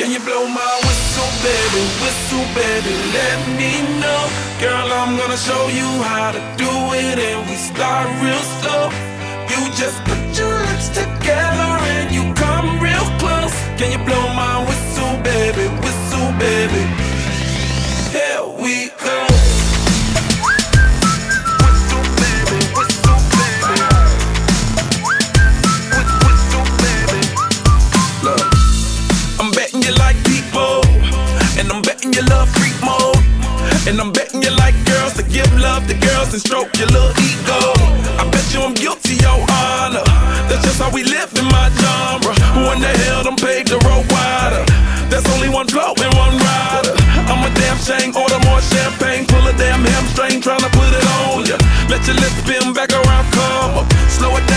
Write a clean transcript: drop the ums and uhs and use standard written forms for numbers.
Can you blow my whistle, baby, let me know. Girl, I'm gonna show you how to do it, and we start real slow. You just put your lips together and you come real close. Can you blow my whistle, baby, here we go. Whistle, baby, whistle, baby. Whistle, baby. Look, I'm betting you like people, and I'm betting you love freak mode, and I'm betting you like girls to give love to girls and stroke your little ego. I bet you I'm guilty, your honor. That's just how we live in my genre. Who in the hell done paved the road wider? There's only one flow and one rider. I'm a damn shame, order more champagne, pull a damn hamstring, tryna put it on ya. Let your lips spin back around, come up, slow it